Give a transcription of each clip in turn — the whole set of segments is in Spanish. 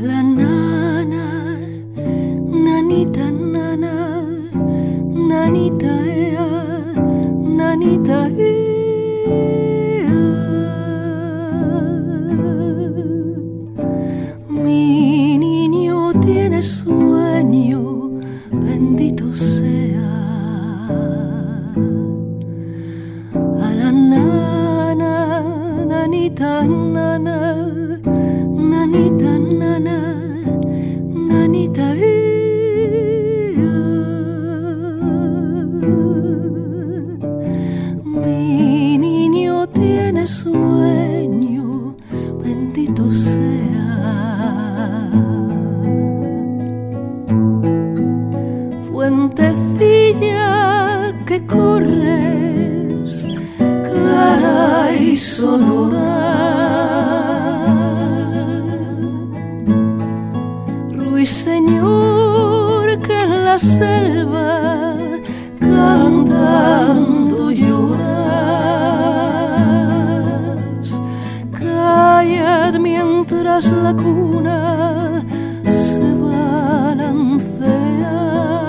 la nana, nanita nana, nanita ea, nanita ea. Mi niño tiene sueño, bendito sea. A la nana, nanita nana, nanita nana, nanita ea. Mi niño tiene sueño, bendito sea. Fuentecilla que corres, clara y sonora, ruiseñor que en la selva cantando lloras, callad mientras la cuna se balancea.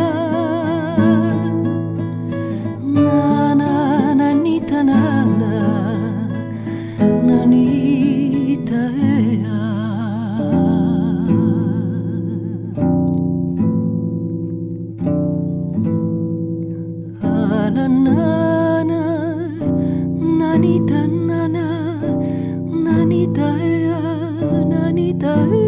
Nana, nanita, nana, nanita ea. A la nana, nanita, nana, nanita ea, nanita ea.